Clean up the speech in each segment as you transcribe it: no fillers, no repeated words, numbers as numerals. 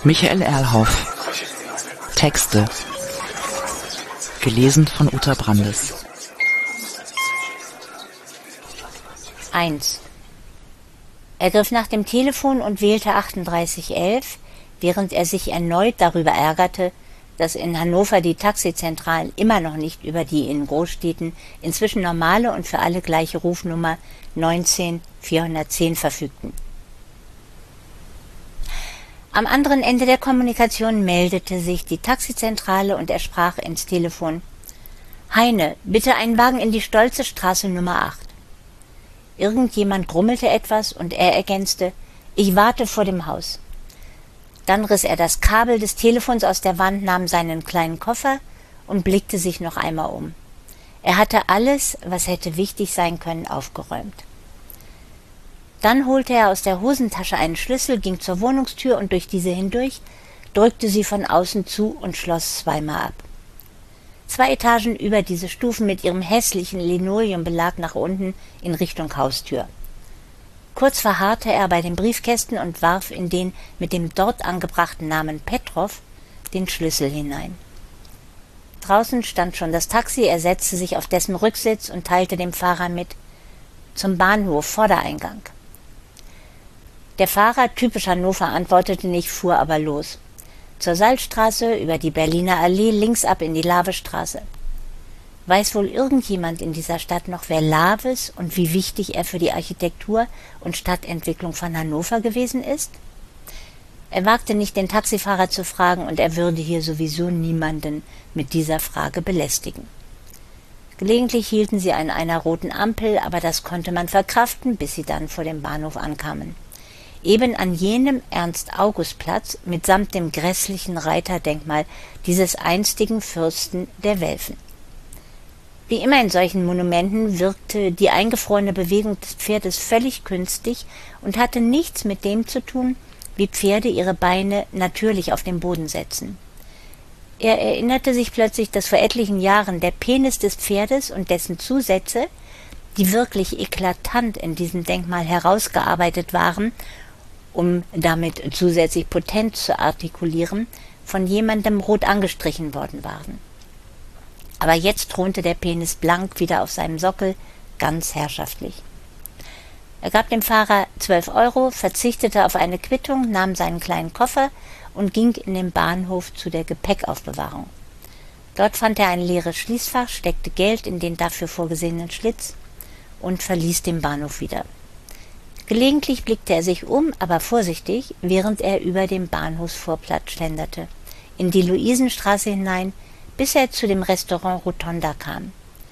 Michael Erlhoff. Texte. Gelesen von Uta Brandes. 1. Er griff nach dem Telefon und wählte 3811, während er sich erneut darüber ärgerte, dass in Hannover die Taxizentralen immer noch nicht über die in Großstädten inzwischen normale und für alle gleiche Rufnummer 19410 verfügten. Am anderen Ende der Kommunikation meldete sich die Taxizentrale und er sprach ins Telefon: »Heine, bitte einen Wagen in die Stolze Straße Nummer 8. Irgendjemand grummelte etwas und er ergänzte: »Ich warte vor dem Haus.« Dann riss er das Kabel des Telefons aus der Wand, nahm seinen kleinen Koffer und blickte sich noch einmal um. Er hatte alles, was hätte wichtig sein können, aufgeräumt. Dann holte er aus der Hosentasche einen Schlüssel, ging zur Wohnungstür und durch diese hindurch, drückte sie von außen zu und schloss zweimal ab. 2 Etagen über diese Stufen mit ihrem hässlichen Linoleumbelag nach unten in Richtung Haustür. Kurz verharrte er bei den Briefkästen und warf in den mit dem dort angebrachten Namen Petrov den Schlüssel hinein. Draußen stand schon das Taxi, er setzte sich auf dessen Rücksitz und teilte dem Fahrer mit: »Zum Bahnhof, Vordereingang.« Der Fahrer, typisch Hannover, antwortete nicht, fuhr aber los. Zur Salzstraße, über die Berliner Allee, links ab in die Lavestraße. Weiß wohl irgendjemand in dieser Stadt noch, wer Laves und wie wichtig er für die Architektur und Stadtentwicklung von Hannover gewesen ist? Er wagte nicht, den Taxifahrer zu fragen, und er würde hier sowieso niemanden mit dieser Frage belästigen. Gelegentlich hielten sie an einer roten Ampel, aber das konnte man verkraften, bis sie dann vor dem Bahnhof ankamen. Eben an jenem Ernst-August-Platz mitsamt dem grässlichen Reiterdenkmal dieses einstigen Fürsten der Welfen. Wie immer in solchen Monumenten wirkte die eingefrorene Bewegung des Pferdes völlig künstlich und hatte nichts mit dem zu tun, wie Pferde ihre Beine natürlich auf den Boden setzen. Er erinnerte sich plötzlich, dass vor etlichen Jahren der Penis des Pferdes und dessen Zusätze, die wirklich eklatant in diesem Denkmal herausgearbeitet waren, um damit zusätzlich Potenz zu artikulieren, von jemandem rot angestrichen worden waren. Aber jetzt thronte der Penis blank wieder auf seinem Sockel, ganz herrschaftlich. Er gab dem Fahrer 12 €, verzichtete auf eine Quittung, nahm seinen kleinen Koffer und ging in den Bahnhof zu der Gepäckaufbewahrung. Dort fand er ein leeres Schließfach, steckte Geld in den dafür vorgesehenen Schlitz und verließ den Bahnhof wieder. Gelegentlich blickte er sich um, aber vorsichtig, während er über den Bahnhofsvorplatz schlenderte, in die Luisenstraße hinein, bis er zu dem Restaurant Rotonda kam.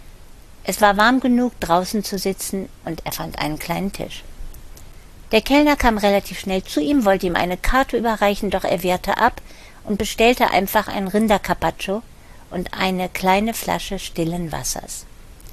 Es war warm genug, draußen zu sitzen, und er fand einen kleinen Tisch. Der Kellner kam relativ schnell zu ihm, wollte ihm eine Karte überreichen, doch er wehrte ab und bestellte einfach ein Rindercarpaccio und eine kleine Flasche stillen Wassers.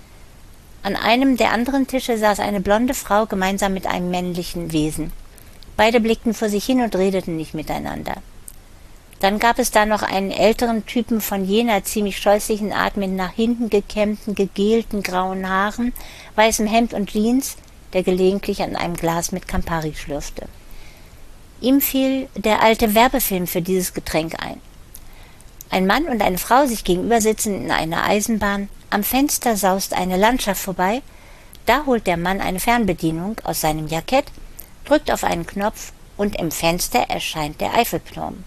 An einem der anderen Tische saß eine blonde Frau gemeinsam mit einem männlichen Wesen. Beide blickten vor sich hin und redeten nicht miteinander. Dann gab es da noch einen älteren Typen von jener ziemlich scheußlichen Art mit nach hinten gekämmten, gegelten grauen Haaren, weißem Hemd und Jeans, der gelegentlich an einem Glas mit Campari schlürfte. Ihm fiel der alte Werbefilm für dieses Getränk ein. Ein Mann und eine Frau sich gegenüber sitzen in einer Eisenbahn, am Fenster saust eine Landschaft vorbei, da holt der Mann eine Fernbedienung aus seinem Jackett, drückt auf einen Knopf und im Fenster erscheint der Eiffelturm.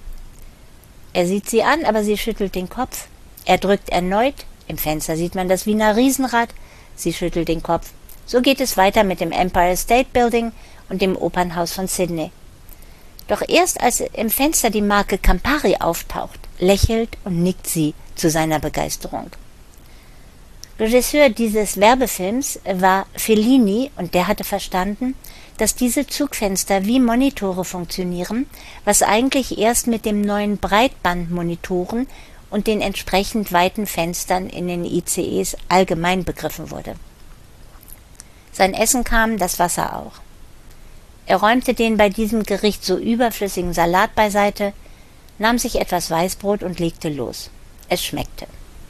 Er sieht sie an, aber sie schüttelt den Kopf. Er drückt erneut, im Fenster sieht man das Wiener Riesenrad, sie schüttelt den Kopf. So geht es weiter mit dem Empire State Building und dem Opernhaus von Sydney. Doch erst als im Fenster die Marke Campari auftaucht, lächelt und nickt sie zu seiner Begeisterung. Regisseur dieses Werbefilms war Fellini, und der hatte verstanden, dass diese Zugfenster wie Monitore funktionieren, was eigentlich erst mit dem neuen Breitbandmonitoren und den entsprechend weiten Fenstern in den ICEs allgemein begriffen wurde. Sein Essen kam, das Wasser auch. Er räumte den bei diesem Gericht so überflüssigen Salat beiseite, nahm sich etwas Weißbrot und legte los. Es schmeckte.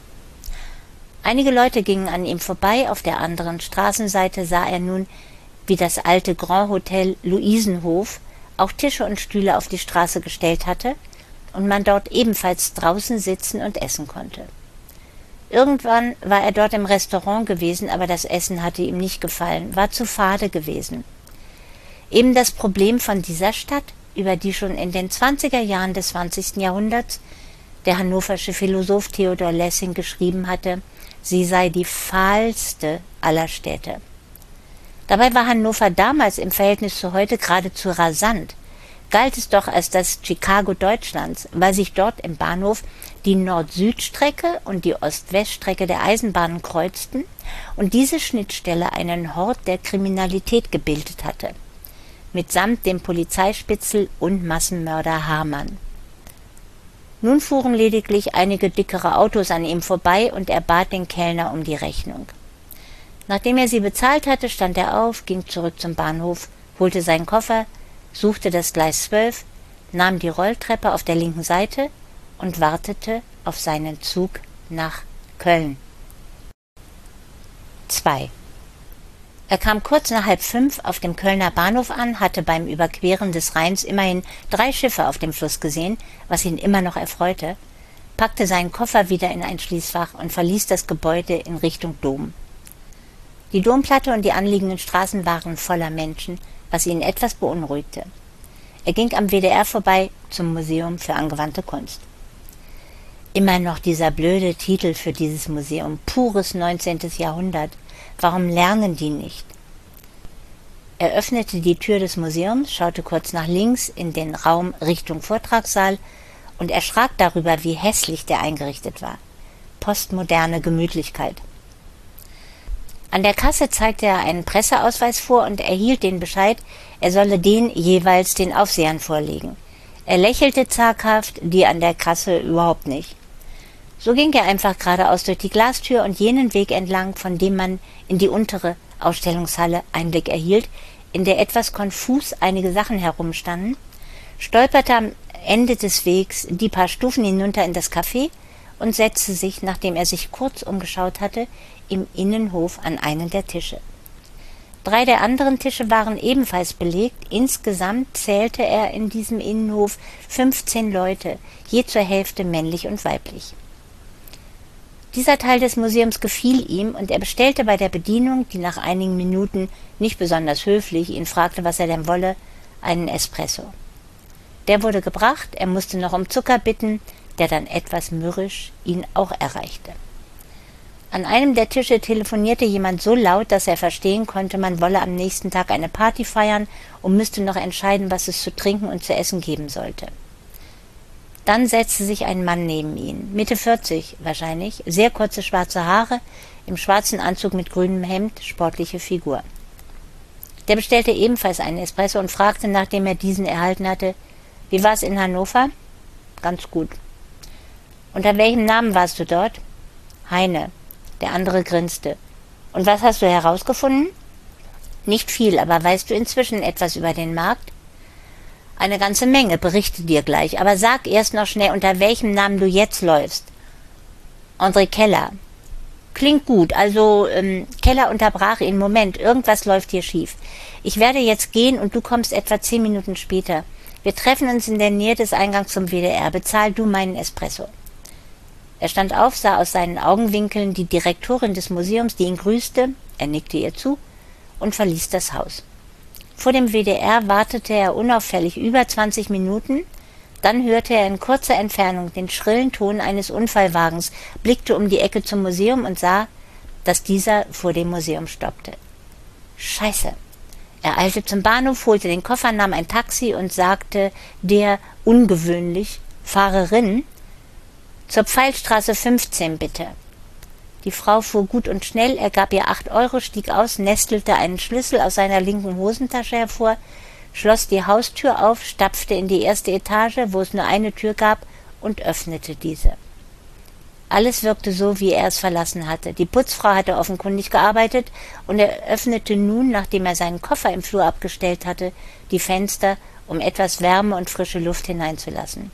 Einige Leute gingen an ihm vorbei, auf der anderen Straßenseite sah er nun, wie das alte Grand Hotel Luisenhof auch Tische und Stühle auf die Straße gestellt hatte, und man dort ebenfalls draußen sitzen und essen konnte. Irgendwann war er dort im Restaurant gewesen, aber das Essen hatte ihm nicht gefallen, war zu fade gewesen. Eben das Problem von dieser Stadt, über die schon in den 20er Jahren des 20. Jahrhunderts der hannoversche Philosoph Theodor Lessing geschrieben hatte, sie sei die fahlste aller Städte. Dabei war Hannover damals im Verhältnis zu heute geradezu rasant. Galt es doch als das Chicago Deutschlands, weil sich dort im Bahnhof die Nord-Süd-Strecke und die Ost-West-Strecke der Eisenbahnen kreuzten und diese Schnittstelle einen Hort der Kriminalität gebildet hatte, mitsamt dem Polizeispitzel und Massenmörder Hamann. Nun fuhren lediglich einige dickere Autos an ihm vorbei und er bat den Kellner um die Rechnung. Nachdem er sie bezahlt hatte, stand er auf, ging zurück zum Bahnhof, holte seinen Koffer, suchte das Gleis 12, nahm die Rolltreppe auf der linken Seite und wartete auf seinen Zug nach Köln. 2. Er kam kurz nach 4:30 auf dem Kölner Bahnhof an, hatte beim Überqueren des Rheins immerhin 3 Schiffe auf dem Fluss gesehen, was ihn immer noch erfreute, packte seinen Koffer wieder in ein Schließfach und verließ das Gebäude in Richtung Dom. Die Domplatte und die anliegenden Straßen waren voller Menschen, was ihn etwas beunruhigte. Er ging am WDR vorbei zum Museum für angewandte Kunst. Immer noch dieser blöde Titel für dieses Museum, pures 19. Jahrhundert. Warum lernen die nicht? Er öffnete die Tür des Museums, schaute kurz nach links in den Raum Richtung Vortragssaal und erschrak darüber, wie hässlich der eingerichtet war. Postmoderne Gemütlichkeit. An der Kasse zeigte er einen Presseausweis vor und erhielt den Bescheid, er solle den jeweils den Aufsehern vorlegen. Er lächelte zaghaft, die an der Kasse überhaupt nicht. So ging er einfach geradeaus durch die Glastür und jenen Weg entlang, von dem man in die untere Ausstellungshalle Einblick erhielt, in der etwas konfus einige Sachen herumstanden, stolperte am Ende des Wegs die paar Stufen hinunter in das Café und setzte sich, nachdem er sich kurz umgeschaut hatte, im Innenhof an einen der Tische. 3 der anderen Tische waren ebenfalls belegt. Insgesamt zählte er in diesem Innenhof 15 Leute, je zur Hälfte männlich und weiblich. Dieser Teil des Museums gefiel ihm und er bestellte bei der Bedienung, die nach einigen Minuten nicht besonders höflich ihn fragte, was er denn wolle, einen Espresso. Der wurde gebracht, er musste noch um Zucker bitten, der dann etwas mürrisch ihn auch erreichte. An einem der Tische telefonierte jemand so laut, dass er verstehen konnte, man wolle am nächsten Tag eine Party feiern und müsste noch entscheiden, was es zu trinken und zu essen geben sollte. Dann setzte sich ein Mann neben ihn, Mitte 40 wahrscheinlich, sehr kurze schwarze Haare, im schwarzen Anzug mit grünem Hemd, sportliche Figur. Der bestellte ebenfalls einen Espresso und fragte, nachdem er diesen erhalten hatte, wie war es in Hannover? Ganz gut. Unter welchem Namen warst du dort? Heine. Der andere grinste. Und was hast du herausgefunden? Nicht viel, aber weißt du inzwischen etwas über den Markt? Eine ganze Menge, berichte dir gleich, aber sag erst noch schnell, unter welchem Namen du jetzt läufst. André Keller. Klingt gut, also Keller unterbrach ihn. Moment, irgendwas läuft hier schief. Ich werde jetzt gehen und du kommst etwa 10 Minuten später. Wir treffen uns in der Nähe des Eingangs zum WDR. Bezahl du meinen Espresso. Er stand auf, sah aus seinen Augenwinkeln die Direktorin des Museums, die ihn grüßte, er nickte ihr zu und verließ das Haus. Vor dem WDR wartete er unauffällig über 20 Minuten, dann hörte er in kurzer Entfernung den schrillen Ton eines Unfallwagens, blickte um die Ecke zum Museum und sah, dass dieser vor dem Museum stoppte. Scheiße! Er eilte zum Bahnhof, holte den Koffer, nahm ein Taxi und sagte der ungewöhnlich Fahrerin, zur Pfeilstraße 15 bitte. Die Frau fuhr gut und schnell, er gab ihr 8 Euro, stieg aus, nestelte einen Schlüssel aus seiner linken Hosentasche hervor, schloss die Haustür auf, stapfte in die erste Etage, wo es nur eine Tür gab, und öffnete diese. Alles wirkte so, wie er es verlassen hatte. Die Putzfrau hatte offenkundig gearbeitet und er öffnete nun, nachdem er seinen Koffer im Flur abgestellt hatte, die Fenster, um etwas Wärme und frische Luft hineinzulassen.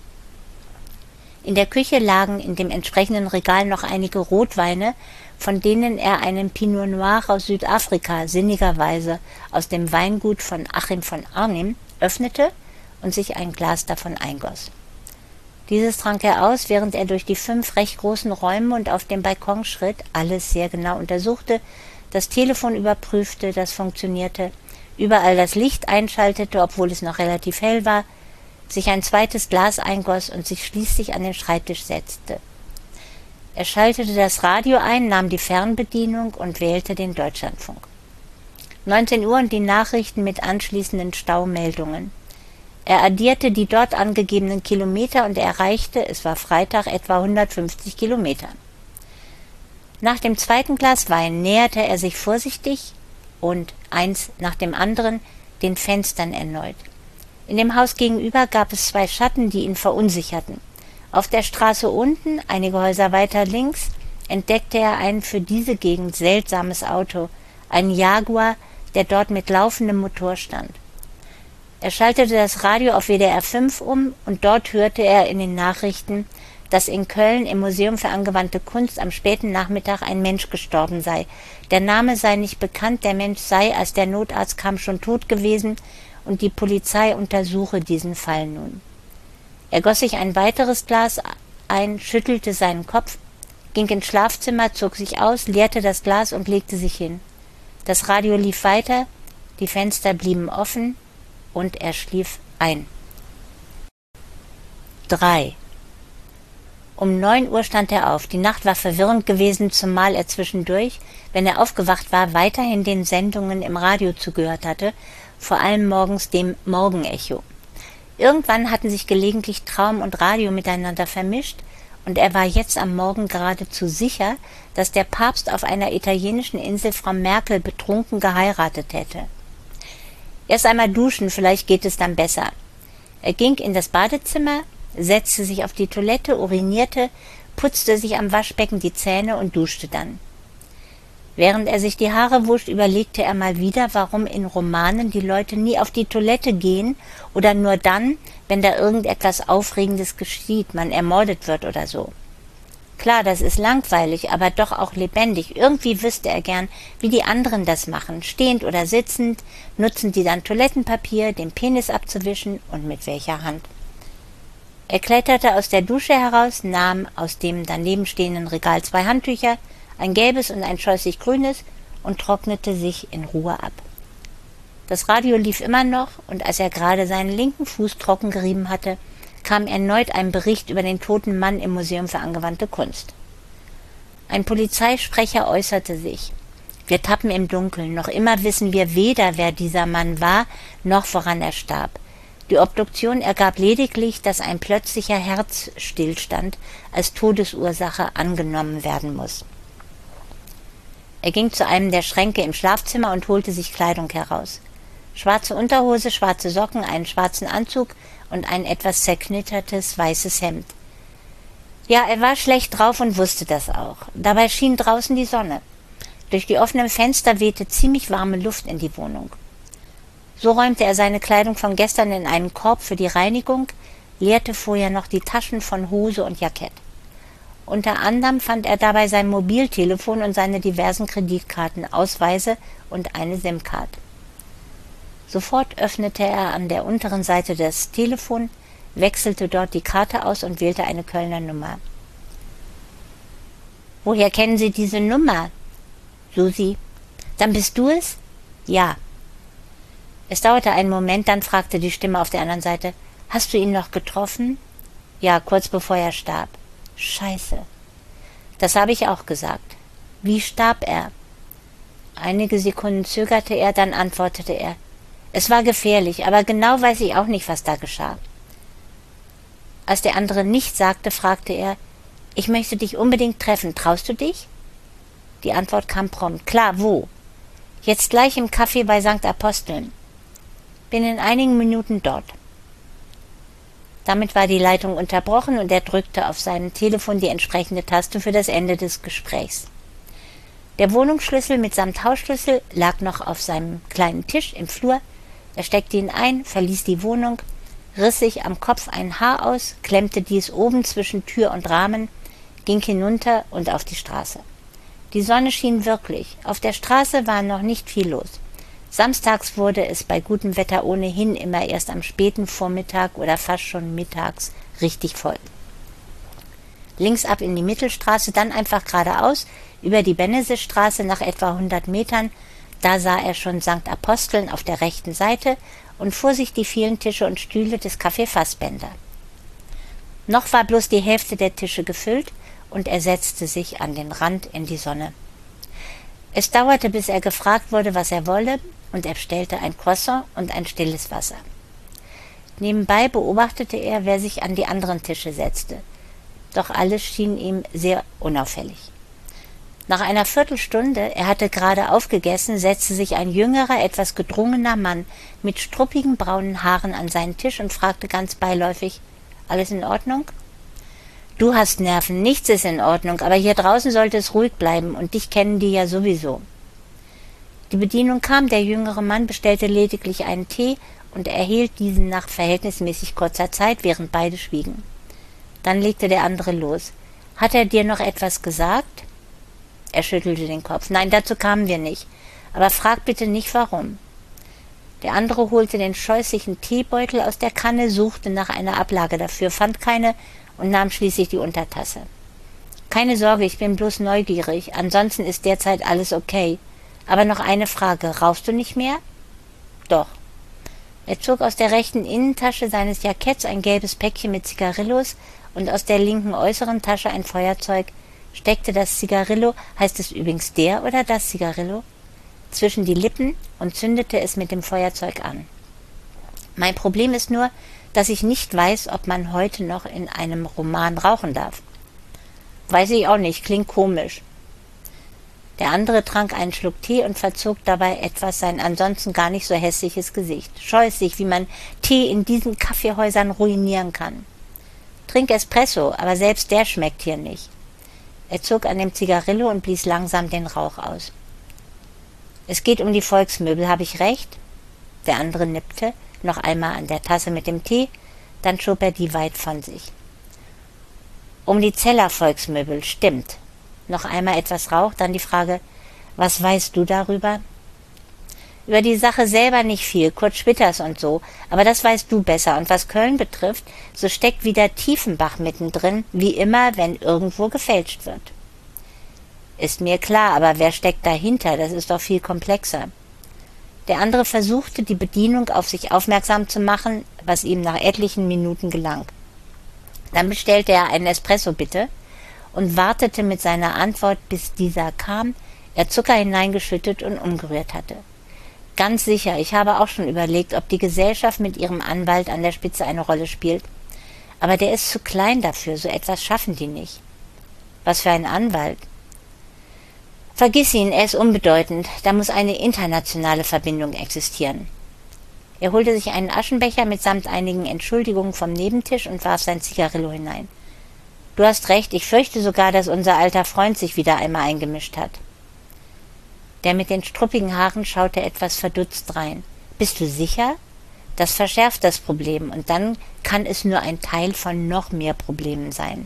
In der Küche lagen in dem entsprechenden Regal noch einige Rotweine, von denen er einen Pinot Noir aus Südafrika sinnigerweise aus dem Weingut von Achim von Arnim öffnete und sich ein Glas davon eingoss. Dieses trank er aus, während er durch die 5 recht großen Räume und auf dem Balkon schritt, alles sehr genau untersuchte, das Telefon überprüfte, das funktionierte, überall das Licht einschaltete, obwohl es noch relativ hell war, sich ein zweites Glas eingoss und sich schließlich an den Schreibtisch setzte. Er schaltete das Radio ein, nahm die Fernbedienung und wählte den Deutschlandfunk. 19 Uhr und die Nachrichten mit anschließenden Staumeldungen. Er addierte die dort angegebenen Kilometer und erreichte, es war Freitag, etwa 150 Kilometer. Nach dem zweiten Glas Wein näherte er sich vorsichtig und eins nach dem anderen den Fenstern erneut. In dem Haus gegenüber gab es 2 Schatten, die ihn verunsicherten. Auf der Straße unten, einige Häuser weiter links, entdeckte er ein für diese Gegend seltsames Auto, einen Jaguar, der dort mit laufendem Motor stand. Er schaltete das Radio auf WDR 5 um und dort hörte er in den Nachrichten, dass in Köln im Museum für angewandte Kunst am späten Nachmittag ein Mensch gestorben sei. Der Name sei nicht bekannt, der Mensch sei, als der Notarzt kam, schon tot gewesen und die Polizei untersuche diesen Fall nun. Er goss sich ein weiteres Glas ein, schüttelte seinen Kopf, ging ins Schlafzimmer, zog sich aus, leerte das Glas und legte sich hin. Das Radio lief weiter, die Fenster blieben offen und er schlief ein. 3. Um 9 Uhr stand er auf. Die Nacht war verwirrend gewesen, zumal er zwischendurch, wenn er aufgewacht war, weiterhin den Sendungen im Radio zugehört hatte, vor allem morgens dem Morgenecho. Irgendwann hatten sich gelegentlich Traum und Radio miteinander vermischt, und er war jetzt am Morgen geradezu sicher, dass der Papst auf einer italienischen Insel Frau Merkel betrunken geheiratet hätte. Erst einmal duschen, vielleicht geht es dann besser. Er ging in das Badezimmer, setzte sich auf die Toilette, urinierte, putzte sich am Waschbecken die Zähne und duschte dann. Während er sich die Haare wusch, überlegte er mal wieder, warum in Romanen die Leute nie auf die Toilette gehen oder nur dann, wenn da irgendetwas Aufregendes geschieht, man ermordet wird oder so. Klar, das ist langweilig, aber doch auch lebendig. Irgendwie wüsste er gern, wie die anderen das machen, stehend oder sitzend, nutzen die dann Toilettenpapier, den Penis abzuwischen und mit welcher Hand. Er kletterte aus der Dusche heraus, nahm aus dem daneben stehenden Regal 2 Handtücher, ein gelbes und ein scheußlich grünes, und trocknete sich in Ruhe ab. Das Radio lief immer noch, und als er gerade seinen linken Fuß trocken gerieben hatte, kam erneut ein Bericht über den toten Mann im Museum für angewandte Kunst. Ein Polizeisprecher äußerte sich: Wir tappen im Dunkeln, noch immer wissen wir weder, wer dieser Mann war, noch woran er starb. Die Obduktion ergab lediglich, dass ein plötzlicher Herzstillstand als Todesursache angenommen werden muss. Er ging zu einem der Schränke im Schlafzimmer und holte sich Kleidung heraus. Schwarze Unterhose, schwarze Socken, einen schwarzen Anzug und ein etwas zerknittertes weißes Hemd. Ja, er war schlecht drauf und wusste das auch. Dabei schien draußen die Sonne. Durch die offenen Fenster wehte ziemlich warme Luft in die Wohnung. So räumte er seine Kleidung von gestern in einen Korb für die Reinigung, leerte vorher noch die Taschen von Hose und Jackett. Unter anderem fand er dabei sein Mobiltelefon und seine diversen Kreditkarten, Ausweise und eine SIM-Card. Sofort öffnete er an der unteren Seite das Telefon, wechselte dort die Karte aus und wählte eine Kölner Nummer. »Woher kennen Sie diese Nummer?« »Susi.« »Dann bist du es?« »Ja.« Es dauerte einen Moment, dann fragte die Stimme auf der anderen Seite: »Hast du ihn noch getroffen?« »Ja, kurz bevor er starb.« »Scheiße.« »Das habe ich auch gesagt.« »Wie starb er?« Einige Sekunden zögerte er, dann antwortete er: »Es war gefährlich, aber genau weiß ich auch nicht, was da geschah.« Als der andere nichts sagte, fragte er: »Ich möchte dich unbedingt treffen. Traust du dich?« Die Antwort kam prompt: »Klar, wo?« »Jetzt gleich im Café bei St. Aposteln.« »Bin in einigen Minuten dort.« Damit war die Leitung unterbrochen und er drückte auf seinem Telefon die entsprechende Taste für das Ende des Gesprächs. Der Wohnungsschlüssel mitsamt Hausschlüssel lag noch auf seinem kleinen Tisch im Flur. Er steckte ihn ein, verließ die Wohnung, riss sich am Kopf ein Haar aus, klemmte dies oben zwischen Tür und Rahmen, ging hinunter und auf die Straße. Die Sonne schien wirklich. Auf der Straße war noch nicht viel los. Samstags wurde es bei gutem Wetter ohnehin immer erst am späten Vormittag oder fast schon mittags richtig voll. links ab in die Mittelstraße, dann einfach geradeaus über die Bennesisstraße nach etwa 100 Metern. Da sah er schon St. Aposteln auf der rechten Seite und vor sich die vielen Tische und Stühle des Café Fassbender. Noch war bloß die Hälfte der Tische gefüllt und er setzte sich an den Rand in die Sonne. Es dauerte, bis er gefragt wurde, was er wolle, und er bestellte ein Croissant und ein stilles Wasser. Nebenbei beobachtete er, wer sich an die anderen Tische setzte. Doch alles schien ihm sehr unauffällig. Nach einer Viertelstunde, er hatte gerade aufgegessen, setzte sich ein jüngerer, etwas gedrungener Mann mit struppigen braunen Haaren an seinen Tisch und fragte ganz beiläufig: »Alles in Ordnung?« »Du hast Nerven, nichts ist in Ordnung, aber hier draußen sollte es ruhig bleiben und dich kennen die ja sowieso.« Die Bedienung kam, der jüngere Mann bestellte lediglich einen Tee und erhielt diesen nach verhältnismäßig kurzer Zeit, während beide schwiegen. Dann legte der andere los. »Hat er dir noch etwas gesagt?« Er schüttelte den Kopf. »Nein, dazu kamen wir nicht. Aber frag bitte nicht, warum.« Der andere holte den scheußlichen Teebeutel aus der Kanne, suchte nach einer Ablage dafür, fand keine und nahm schließlich die Untertasse. »Keine Sorge, ich bin bloß neugierig. Ansonsten ist derzeit alles okay. Aber noch eine Frage. Rauchst du nicht mehr?« »Doch.« Er zog aus der rechten Innentasche seines Jacketts ein gelbes Päckchen mit Zigarillos und aus der linken äußeren Tasche ein Feuerzeug, steckte das Zigarillo, heißt es übrigens der oder das Zigarillo, zwischen die Lippen und zündete es mit dem Feuerzeug an. »Mein Problem ist nur, dass ich nicht weiß, ob man heute noch in einem Roman rauchen darf.« »Weiß ich auch nicht, klingt komisch.« Der andere trank einen Schluck Tee und verzog dabei etwas sein ansonsten gar nicht so hässliches Gesicht. Scheußlich, wie man Tee in diesen Kaffeehäusern ruinieren kann. »Trink Espresso, aber selbst der schmeckt hier nicht.« Er zog an dem Zigarillo und blies langsam den Rauch aus. »Es geht um die Volksmöbel, habe ich recht?« Der andere nippte noch einmal an der Tasse mit dem Tee, dann schob er die weit von sich. »Um die Zeller Volksmöbel, stimmt.« Noch einmal etwas Rauch, dann die Frage: »Was weißt du darüber?« »Über die Sache selber nicht viel, Kurt Schwitters und so, aber das weißt du besser. Und was Köln betrifft, so steckt wieder Tiefenbach mittendrin, wie immer, wenn irgendwo gefälscht wird.« »Ist mir klar, aber wer steckt dahinter? Das ist doch viel komplexer.« Der andere versuchte, die Bedienung auf sich aufmerksam zu machen, was ihm nach etlichen Minuten gelang. Dann bestellte er einen Espresso, bitte, und wartete mit seiner Antwort, bis dieser kam, er Zucker hineingeschüttet und umgerührt hatte. »Ganz sicher, ich habe auch schon überlegt, ob die Gesellschaft mit ihrem Anwalt an der Spitze eine Rolle spielt. Aber der ist zu klein dafür, so etwas schaffen die nicht.« »Was für ein Anwalt?« »Vergiss ihn, er ist unbedeutend, da muss eine internationale Verbindung existieren.« Er holte sich einen Aschenbecher mitsamt einigen Entschuldigungen vom Nebentisch und warf sein Zigarillo hinein. »Du hast recht, ich fürchte sogar, dass unser alter Freund sich wieder einmal eingemischt hat.« Der mit den struppigen Haaren schaute etwas verdutzt rein. »Bist du sicher? Das verschärft das Problem, und dann kann es nur ein Teil von noch mehr Problemen sein.«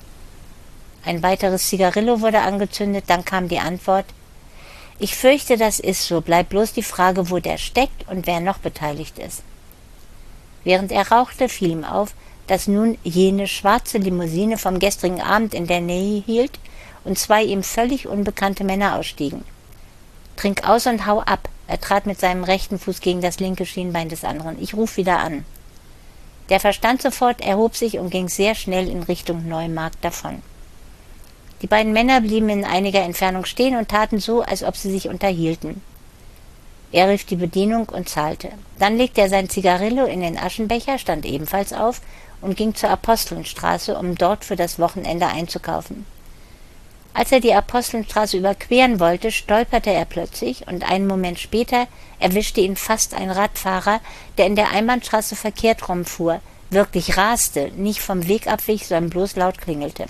Ein weiteres Zigarillo wurde angezündet, dann kam die Antwort: »Ich fürchte, das ist so, bleibt bloß die Frage, wo der steckt und wer noch beteiligt ist.« Während er rauchte, fiel ihm auf, dass nun jene schwarze Limousine vom gestrigen Abend in der Nähe hielt und zwei ihm völlig unbekannte Männer ausstiegen. »Trink aus und hau ab!« Er trat mit seinem rechten Fuß gegen das linke Schienbein des anderen. »Ich ruf wieder an.« Der verstand sofort, erhob sich und ging sehr schnell in Richtung Neumarkt davon. Die beiden Männer blieben in einiger Entfernung stehen und taten so, als ob sie sich unterhielten. Er rief die Bedienung und zahlte. Dann legte er sein Zigarillo in den Aschenbecher, stand ebenfalls auf und ging zur Apostelnstraße, um dort für das Wochenende einzukaufen. Als er die Apostelnstraße überqueren wollte, stolperte er plötzlich und einen Moment später erwischte ihn fast ein Radfahrer, der in der Einbahnstraße verkehrt rumfuhr, wirklich raste, nicht vom Weg abwich, sondern bloß laut klingelte.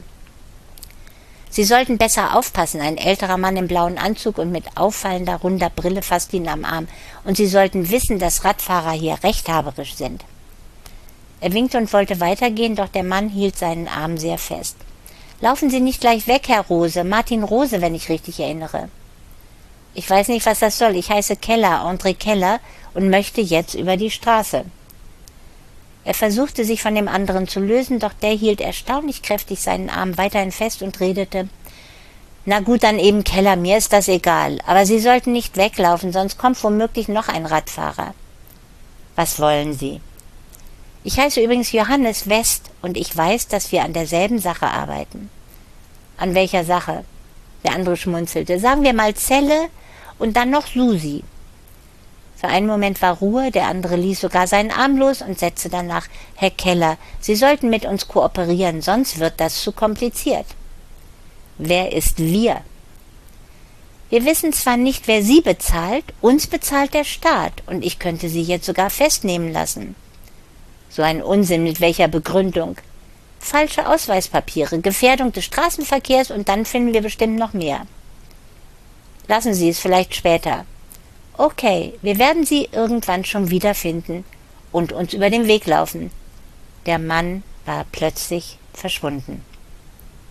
»Sie sollten besser aufpassen«, ein älterer Mann im blauen Anzug und mit auffallender, runder Brille fasste ihn am Arm, »und Sie sollten wissen, dass Radfahrer hier rechthaberisch sind.« Er winkte und wollte weitergehen, doch der Mann hielt seinen Arm sehr fest. »Laufen Sie nicht gleich weg, Herr Rose, Martin Rose, wenn ich richtig erinnere.« »Ich weiß nicht, was das soll. Ich heiße Keller, André Keller, und möchte jetzt über die Straße.« Er versuchte, sich von dem anderen zu lösen, doch der hielt erstaunlich kräftig seinen Arm weiterhin fest und redete: »Na gut, dann eben Keller, mir ist das egal. Aber Sie sollten nicht weglaufen, sonst kommt womöglich noch ein Radfahrer.« »Was wollen Sie?« »Ich heiße übrigens Johannes West und ich weiß, dass wir an derselben Sache arbeiten.« »An welcher Sache?« Der andere schmunzelte. »Sagen wir mal Zelle und dann noch Susi.« Für einen Moment war Ruhe, der andere ließ sogar seinen Arm los und setzte danach: »Herr Keller, Sie sollten mit uns kooperieren, sonst wird das zu kompliziert.« »Wer ist wir?« »Wir wissen zwar nicht, wer Sie bezahlt, uns bezahlt der Staat, und ich könnte Sie jetzt sogar festnehmen lassen.« »So ein Unsinn, mit welcher Begründung?« »Falsche Ausweispapiere, Gefährdung des Straßenverkehrs und dann finden wir bestimmt noch mehr.« »Lassen Sie es vielleicht später.« »Okay, wir werden Sie irgendwann schon wiederfinden und uns über den Weg laufen.« Der Mann war plötzlich verschwunden.